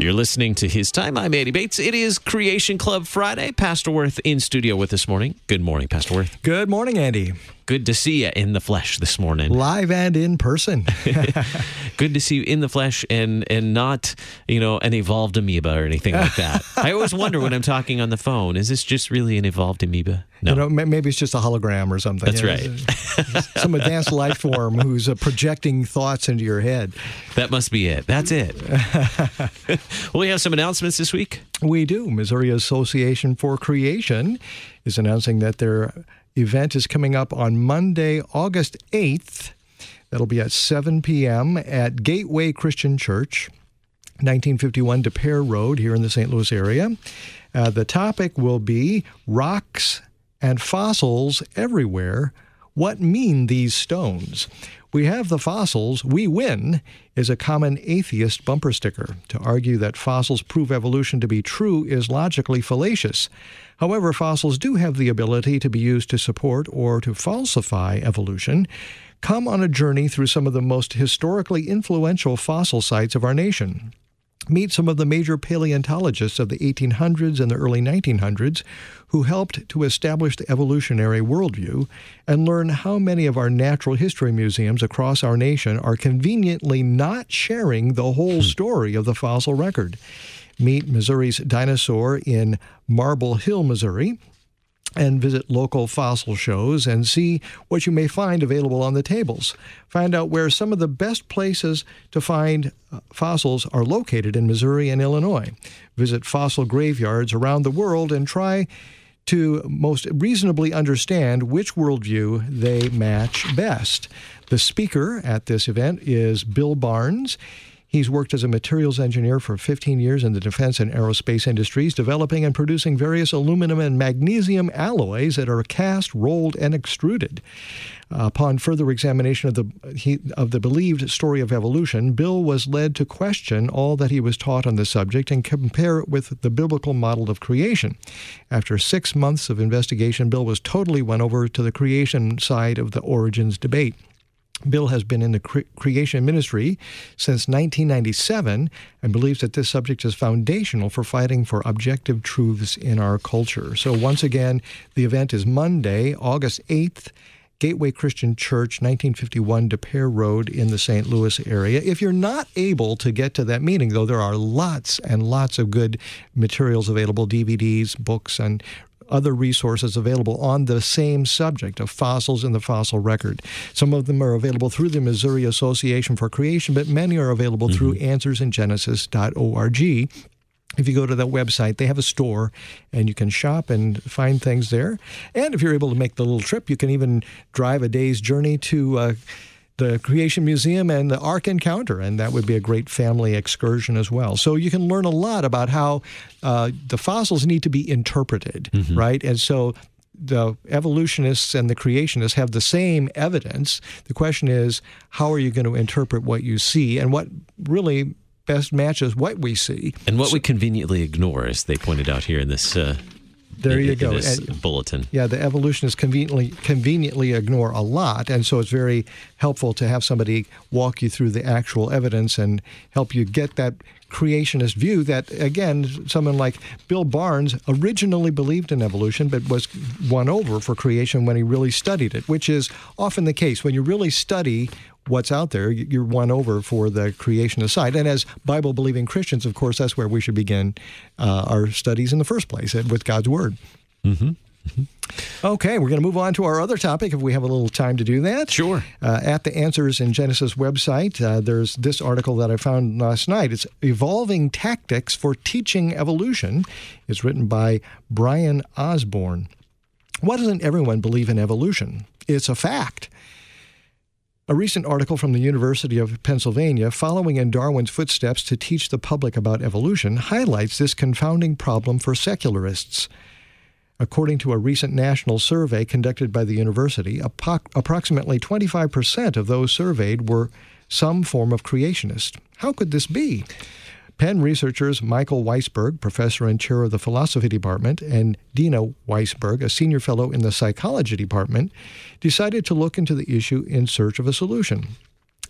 You're listening to His Time. I'm Andy Bates. It is Creation Club Friday. Pastor Worth in studio with this morning. Good morning, Pastor Worth. Good morning, Andy. Good to see you in the flesh this morning. Live and in person. Good to see you in the flesh and not, an evolved amoeba or anything like that. I always wonder when I'm talking on the phone, is this just really an evolved amoeba? No. Maybe it's just a hologram or something. That's right. Some advanced life form who's projecting thoughts into your head. That must be it. That's it. Well, we have some announcements this week. We do. Missouri Association for Creation is announcing that their event is coming up on Monday, August 8th. That'll be at 7 p.m. at Gateway Christian Church, 1951 Des Peres Road here in the St. Louis area. The topic will be Rocks and Fossils Everywhere. What mean these stones? We have the fossils, we win, is a common atheist bumper sticker. To argue that fossils prove evolution to be true is logically fallacious. However, fossils do have the ability to be used to support or to falsify evolution. Come on a journey through some of the most historically influential fossil sites of our nation. Meet some of the major paleontologists of the 1800s and the early 1900s who helped to establish the evolutionary worldview, and learn how many of our natural history museums across our nation are conveniently not sharing the whole story of the fossil record. Meet Missouri's dinosaur in Marble Hill, Missouri, and visit local fossil shows and see what you may find available on the tables. Find out where some of the best places to find fossils are located in Missouri and Illinois. Visit fossil graveyards around the world and try to most reasonably understand which worldview they match best. The speaker at this event is Bill Barnes. He's worked as a materials engineer for 15 years in the defense and aerospace industries, developing and producing various aluminum and magnesium alloys that are cast, rolled, and extruded. Upon further examination of the believed story of evolution, Bill was led to question all that he was taught on the subject and compare it with the biblical model of creation. After 6 months of investigation, Bill was totally won over to the creation side of the origins debate. Bill has been in the creation ministry since 1997 and believes that this subject is foundational for fighting for objective truths in our culture. So once again, the event is Monday, August 8th, Gateway Christian Church, 1951 Des Peres Road in the St. Louis area. If you're not able to get to that meeting, though, there are lots and lots of good materials available, DVDs, books, and other resources available on the same subject of fossils in the fossil record. Some of them are available through the Missouri Association for Creation, but many are available through answersingenesis.org. If you go to that website, they have a store, and you can shop and find things there. And if you're able to make the little trip, you can even drive a day's journey to the Creation Museum and the Ark Encounter, and that would be a great family excursion as well. So you can learn a lot about how the fossils need to be interpreted, right? And so the evolutionists and the creationists have the same evidence. The question is, how are you going to interpret what you see, and what really best matches what we see? And what we conveniently ignore, as they pointed out here in this there you go. This bulletin. Yeah, the evolutionists conveniently ignore a lot, and so it's very helpful to have somebody walk you through the actual evidence and help you get that creationist view that, again, someone like Bill Barnes originally believed in evolution but was won over for creation when he really studied it, which is often the case. When you really study what's out there, you're won over for the creationist side. And as Bible-believing Christians, of course, that's where we should begin our studies in the first place, with God's Word. Okay, we're going to move on to our other topic if we have a little time to do that. Sure. At the Answers in Genesis website, there's this article that I found last night. It's Evolving Tactics for Teaching Evolution. It's written by Brian Osborne. Why doesn't everyone believe in evolution? It's a fact. A recent article from the University of Pennsylvania, following in Darwin's footsteps to teach the public about evolution, highlights this confounding problem for secularists. According to a recent national survey conducted by the university, approximately 25% of those surveyed were some form of creationist. How could this be? Penn researchers Michael Weisberg, professor and chair of the philosophy department, and Dina Weisberg, a senior fellow in the psychology department, decided to look into the issue in search of a solution.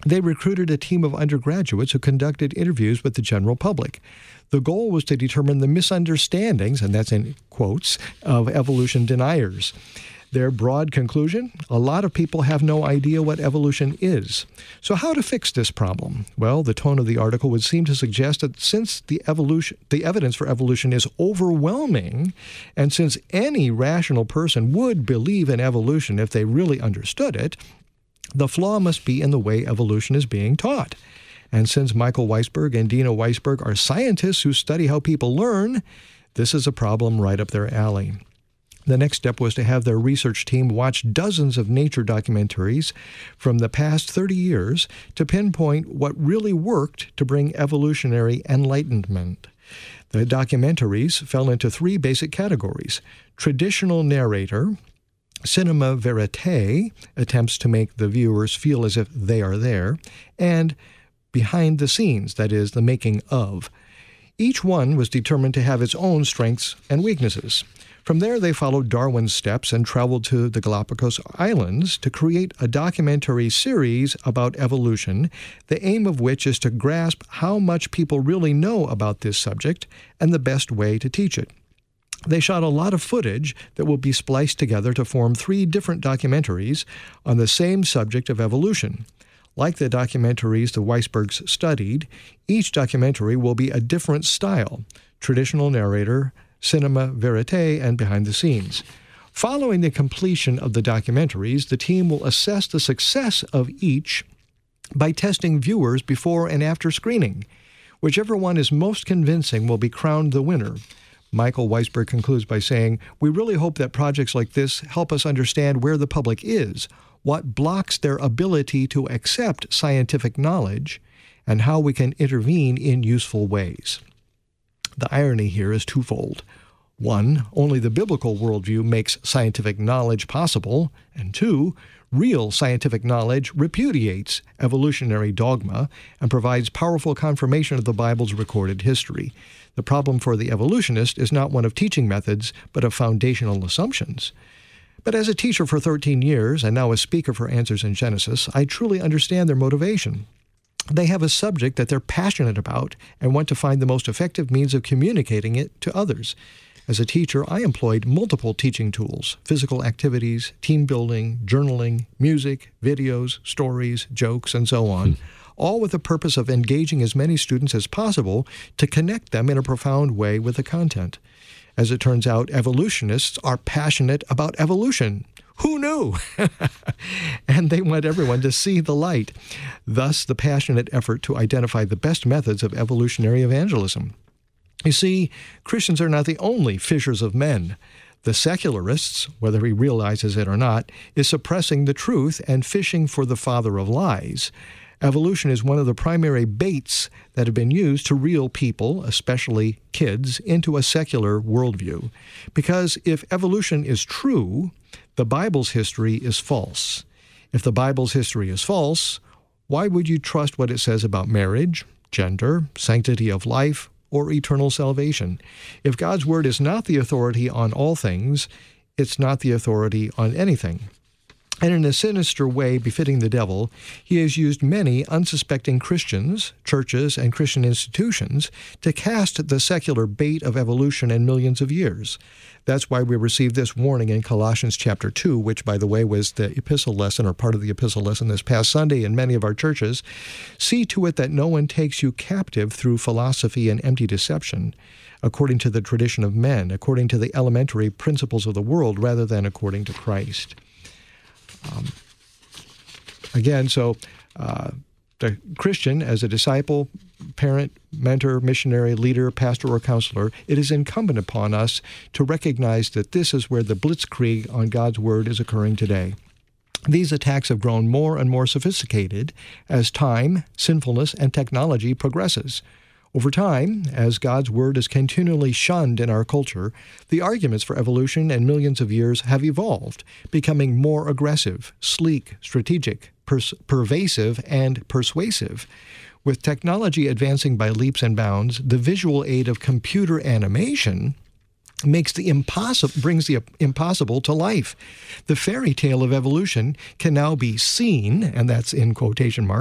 They recruited a team of undergraduates who conducted interviews with the general public. The goal was to determine the misunderstandings, and that's in quotes, of evolution deniers. Their broad conclusion: a lot of people have no idea what evolution is. So how to fix this problem? Well, the tone of the article would seem to suggest that since the evidence for evolution is overwhelming, and since any rational person would believe in evolution if they really understood it, the flaw must be in the way evolution is being taught. And since Michael Weisberg and Dina Weisberg are scientists who study how people learn, this is a problem right up their alley. The next step was to have their research team watch dozens of nature documentaries from the past 30 years to pinpoint what really worked to bring evolutionary enlightenment. The documentaries fell into three basic categories: traditional narrator, cinema verite, attempts to make the viewers feel as if they are there, and behind the scenes, that is, the making of. Each one was determined to have its own strengths and weaknesses. From there, they followed Darwin's steps and traveled to the Galapagos Islands to create a documentary series about evolution, the aim of which is to grasp how much people really know about this subject and the best way to teach it. They shot a lot of footage that will be spliced together to form three different documentaries on the same subject of evolution. Like the documentaries the Weisbergs studied, each documentary will be a different style: traditional narrator, cinema verite, and behind the scenes. Following the completion of the documentaries, the team will assess the success of each by testing viewers before and after screening. Whichever one is most convincing will be crowned the winner. Michael Weisberg concludes by saying, "We really hope that projects like this help us understand where the public is, what blocks their ability to accept scientific knowledge, and how we can intervene in useful ways." The irony here is twofold. One, only the biblical worldview makes scientific knowledge possible, and two, real scientific knowledge repudiates evolutionary dogma and provides powerful confirmation of the Bible's recorded history. The problem for the evolutionist is not one of teaching methods, but of foundational assumptions. But as a teacher for 13 years and now a speaker for Answers in Genesis, I truly understand their motivation. They have a subject that they're passionate about and want to find the most effective means of communicating it to others. As a teacher, I employed multiple teaching tools: physical activities, team building, journaling, music, videos, stories, jokes, and so on, all with the purpose of engaging as many students as possible to connect them in a profound way with the content. As it turns out, evolutionists are passionate about evolution. Who knew? And they want everyone to see the light. Thus, the passionate effort to identify the best methods of evolutionary evangelism. You see, Christians are not the only fishers of men. The secularists, whether he realizes it or not, is suppressing the truth and fishing for the father of lies. Evolution is one of the primary baits that have been used to reel people, especially kids, into a secular worldview. Because if evolution is true, the Bible's history is false. If the Bible's history is false, why would you trust what it says about marriage, gender, sanctity of life, or eternal salvation? If God's Word is not the authority on all things, it's not the authority on anything. And in a sinister way befitting the devil, he has used many unsuspecting Christians, churches, and Christian institutions to cast the secular bait of evolution in millions of years. That's why we received this warning in Colossians chapter 2, which, by the way, was the epistle lesson or part of the epistle lesson this past Sunday in many of our churches. "See to it that no one takes you captive through philosophy and empty deception, according to the tradition of men, according to the elementary principles of the world, rather than according to Christ." The Christian, as a disciple, parent, mentor, missionary, leader, pastor, or counselor, it is incumbent upon us to recognize that this is where the blitzkrieg on God's Word is occurring today. These attacks have grown more and more sophisticated as time, sinfulness, and technology progresses. Over time, as God's Word is continually shunned in our culture, the arguments for evolution and millions of years have evolved, becoming more aggressive, sleek, strategic, pervasive, and persuasive. With technology advancing by leaps and bounds, the visual aid of computer animation brings the impossible to life. The fairy tale of evolution can now be seen, and that's in quotation marks,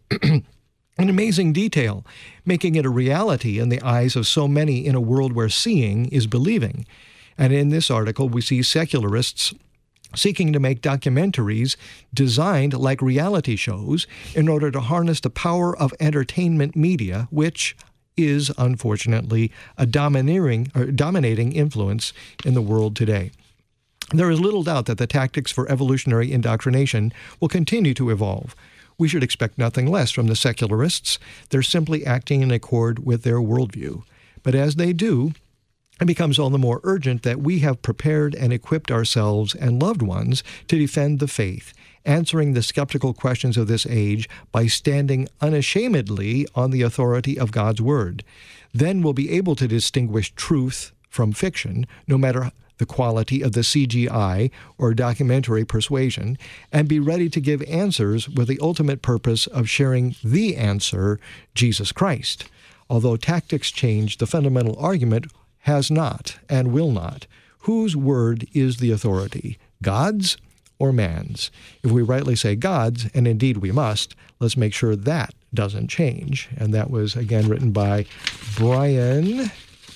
in amazing detail, making it a reality in the eyes of so many in a world where seeing is believing. And in this article, we see secularists seeking to make documentaries designed like reality shows in order to harness the power of entertainment media, which is, unfortunately, a dominating influence in the world today. There is little doubt that the tactics for evolutionary indoctrination will continue to evolve. We should expect nothing less from the secularists. They're simply acting in accord with their worldview. But as they do, it becomes all the more urgent that we have prepared and equipped ourselves and loved ones to defend the faith, answering the skeptical questions of this age by standing unashamedly on the authority of God's Word. Then we'll be able to distinguish truth from fiction, no matter the quality of the CGI or documentary persuasion, and be ready to give answers with the ultimate purpose of sharing the answer, Jesus Christ. Although tactics change, the fundamental argument has not and will not. Whose word is the authority, God's or man's? If we rightly say God's, and indeed we must, let's make sure that doesn't change. And that was, again, written by Brian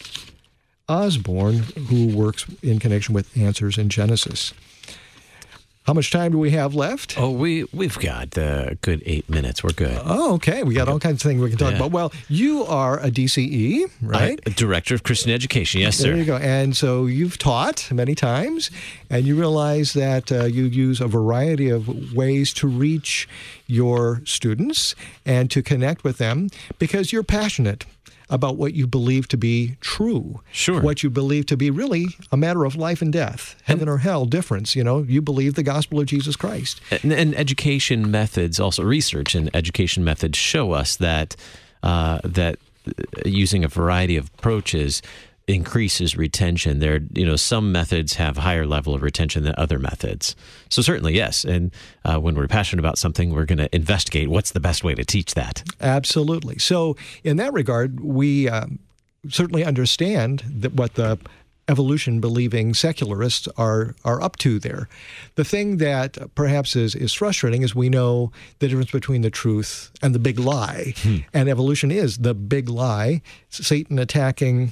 Osborne, who works in connection with Answers in Genesis. How much time do we have left? Oh, we've got a good 8 minutes. We're good. Oh, okay. We got all kinds of things we can talk about. Well, you are a DCE, right? Director of Christian Education. Yes, sir. There you go. And so you've taught many times, and you realize that you use a variety of ways to reach your students and to connect with them because you're passionate about what you believe to be true. Sure. What you believe to be really a matter of life and death, heaven or hell difference. You know, you believe the gospel of Jesus Christ. And education methods, also research and education methods show us that that using a variety of approaches increases retention. There, some methods have higher level of retention than other methods. So certainly, yes. And when we're passionate about something, we're going to investigate what's the best way to teach that. Absolutely. So in that regard, we certainly understand that what the evolution-believing secularists are up to there. The thing that perhaps is frustrating is we know the difference between the truth and the big lie. And evolution is the big lie, Satan attacking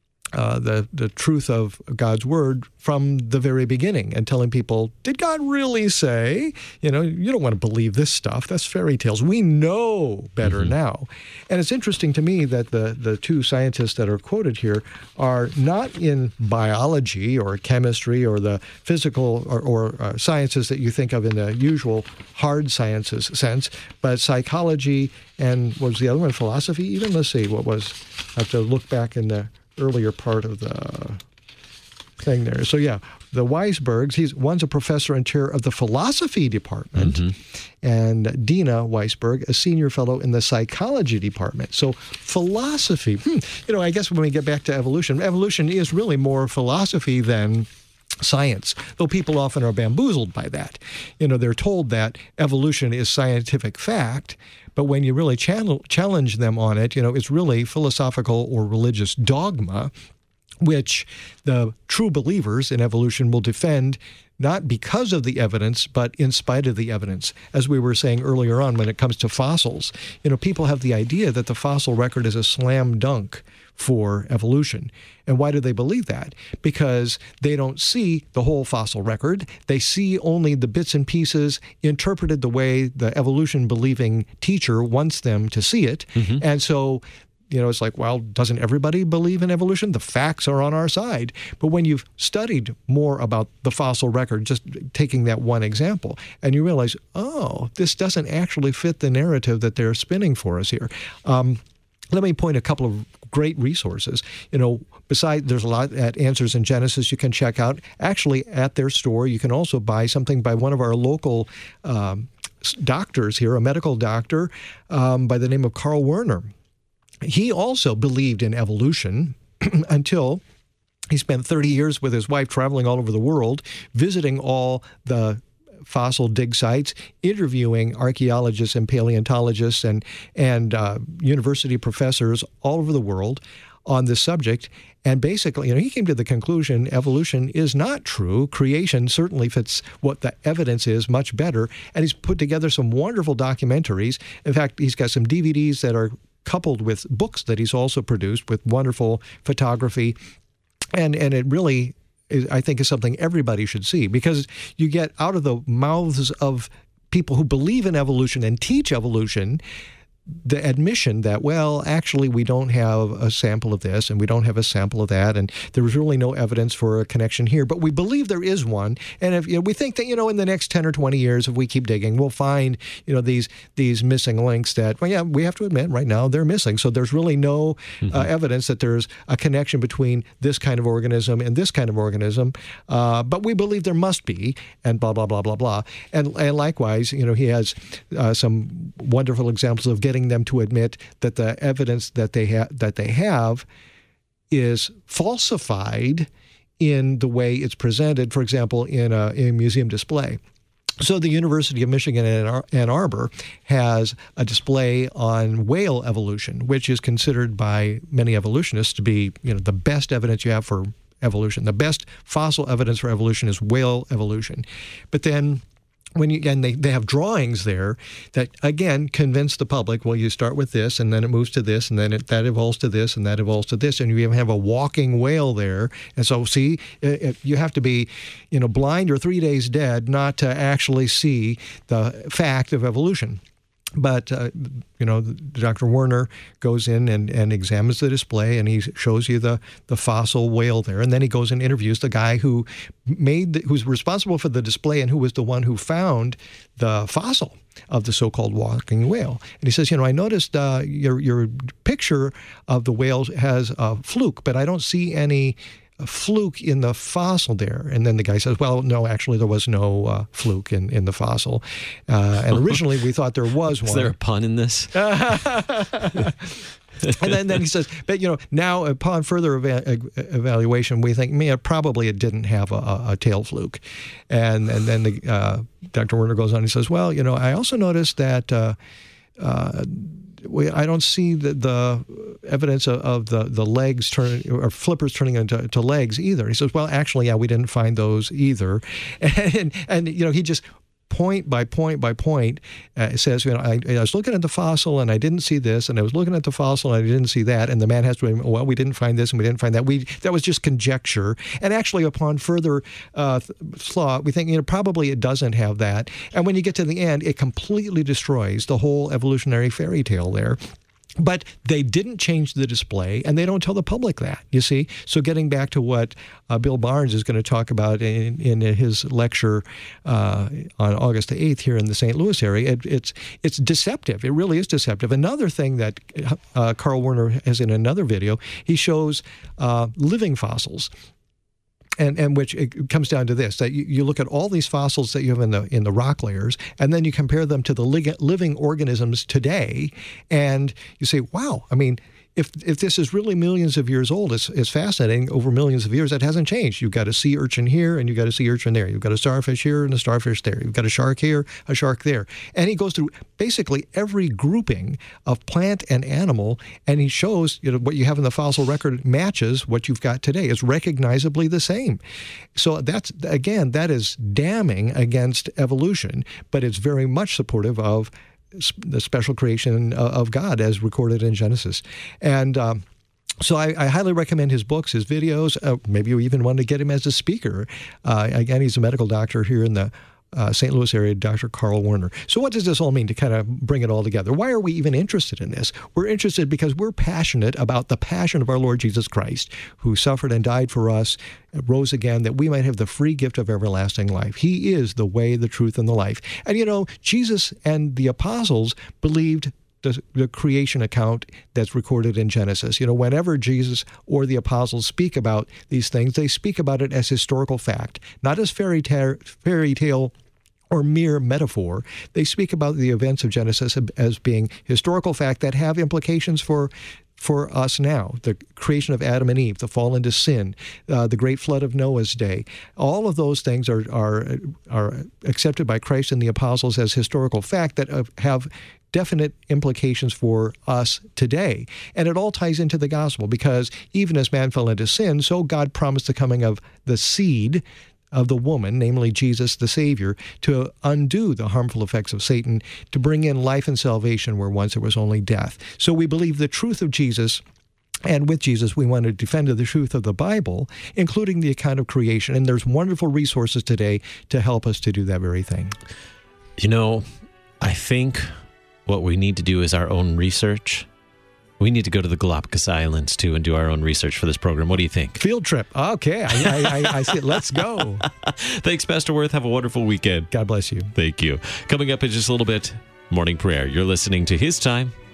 the truth of God's Word from the very beginning and telling people, did God really say? You don't want to believe this stuff. That's fairy tales. We know better now. And it's interesting to me that the two scientists that are quoted here are not in biology or chemistry or the physical or sciences that you think of in the usual hard sciences sense, but psychology and what was the other one? Philosophy even? Let's see, what was, I have to look back in the earlier part of the thing there. So yeah, the Weisbergs, one's a professor and chair of the philosophy department, and Dina Weisberg, a senior fellow in the psychology department. So philosophy, I guess when we get back to evolution is really more philosophy than science, though people often are bamboozled by that. They're told that evolution is scientific fact, but when you really challenge them on it, it's really philosophical or religious dogma, which the true believers in evolution will defend not because of the evidence, but in spite of the evidence. As we were saying earlier on, when it comes to fossils, people have the idea that the fossil record is a slam dunk for evolution. And why do they believe that? Because they don't see the whole fossil record. They see only the bits and pieces interpreted the way the evolution-believing teacher wants them to see it. And so it's like, well, doesn't everybody believe in evolution? The facts are on our side. But when you've studied more about the fossil record, just taking that one example, and you realize, oh, this doesn't actually fit the narrative that they're spinning for us here. Let me point a couple of great resources. Besides, there's a lot at Answers in Genesis you can check out. Actually, at their store, you can also buy something by one of our local doctors here, a medical doctor by the name of Carl Werner. He also believed in evolution until he spent 30 years with his wife traveling all over the world, visiting all the fossil dig sites, interviewing archaeologists and paleontologists and university professors all over the world. on this subject. And basically, he came to the conclusion evolution is not true. Creation certainly fits what the evidence is much better. And he's put together some wonderful documentaries. In fact, he's got some DVDs that are coupled with books that he's also produced with wonderful photography. And it really, I think, is something everybody should see, because you get out of the mouths of people who believe in evolution and teach evolution the admission that, well, actually, we don't have a sample of this and we don't have a sample of that, and there's really no evidence for a connection here, but we believe there is one. And if we think that, in the next 10 or 20 years, if we keep digging, we'll find, these missing links that, well, yeah, we have to admit right now they're missing. So there's really no evidence that there's a connection between this kind of organism and this kind of organism, but we believe there must be, and blah, blah, blah, blah, blah. And likewise, he has some wonderful examples of getting them to admit that the evidence that they have is falsified in the way it's presented, for example, in a museum display. So the University of Michigan in Ann Arbor has a display on whale evolution, which is considered by many evolutionists to be, the best evidence you have for evolution. The best fossil evidence for evolution is whale evolution. But then they have drawings there that, again, convince the public, well, you start with this, and then it moves to this, and then that evolves to this, and that evolves to this, and you even have a walking whale there. And so, see, you have to be, blind or 3 days dead not to actually see the fact of evolution. But, Dr. Werner goes in and examines the display, and he shows you the fossil whale there. And then he goes and interviews the guy who's responsible for the display and who was the one who found the fossil of the so-called walking whale. And he says, I noticed your picture of the whale has a fluke, but I don't see any fluke in the fossil there. And then the guy says, well, no, actually there was no fluke in the fossil. And originally we thought there was one. Is there a pun in this? And then he says, but now upon further evaluation, we think, probably it didn't have a tail fluke. And then Dr. Werner goes on, he says, well, I also noticed that I don't see the evidence of the legs turning, or flippers turning into legs either. He says, well, actually, yeah, we didn't find those either. And he just point by point by point says, I was looking at the fossil and I didn't see this, and I was looking at the fossil and I didn't see that, and the man has to, well, we didn't find this and we didn't find that. That was just conjecture. And actually, upon further thought, we think, probably it doesn't have that. And when you get to the end, it completely destroys the whole evolutionary fairy tale there. But they didn't change the display, and they don't tell the public that, you see. So getting back to what Bill Barnes is going to talk about in his lecture on August the 8th here in the St. Louis area, it's deceptive. It really is deceptive. Another thing that Carl Werner has in another video, he shows living fossils. And which it comes down to this, that you look at all these fossils that you have in the rock layers, and then you compare them to the living organisms today, and you say, wow, I mean, if this is really millions of years old, it's fascinating. Over millions of years, that hasn't changed. You've got a sea urchin here, and you've got a sea urchin there. You've got a starfish here and a starfish there. You've got a shark here, a shark there. And he goes through basically every grouping of plant and animal, and he shows what you have in the fossil record matches what you've got today. It's recognizably the same. So that is damning against evolution, but it's very much supportive of the special creation of God as recorded in Genesis. And so I highly recommend his books, his videos. Maybe you even want to get him as a speaker. Again, he's a medical doctor here in the St. Louis area, Dr. Carl Werner. So what does this all mean, to kind of bring it all together? Why are we even interested in this? We're interested because we're passionate about the passion of our Lord Jesus Christ, who suffered and died for us, rose again, that we might have the free gift of everlasting life. He is the way, the truth, and the life. And Jesus and the apostles believed the creation account that's recorded in Genesis. Whenever Jesus or the apostles speak about these things, they speak about it as historical fact, not as fairy tale or mere metaphor. They speak about the events of Genesis as being historical fact that have implications for for us now. The creation of Adam and Eve, the fall into sin, the great flood of Noah's day. All of those things are accepted by Christ and the apostles as historical fact that have definite implications for us today. And it all ties into the gospel, because even as man fell into sin, so God promised the coming of the seed of the woman, namely Jesus the Savior, to undo the harmful effects of Satan, to bring in life and salvation where once there was only death. So we believe the truth of Jesus, and with Jesus, we want to defend the truth of the Bible, including the account of creation. And there's wonderful resources today to help us to do that very thing. You know, I think what we need to do is our own research. We need to go to the Galapagos Islands, too, and do our own research for this program. What do you think? Field trip. Okay. I see it. Let's go. Thanks, Pastor Worth. Have a wonderful weekend. God bless you. Thank you. Coming up in just a little bit, morning prayer. You're listening to His Time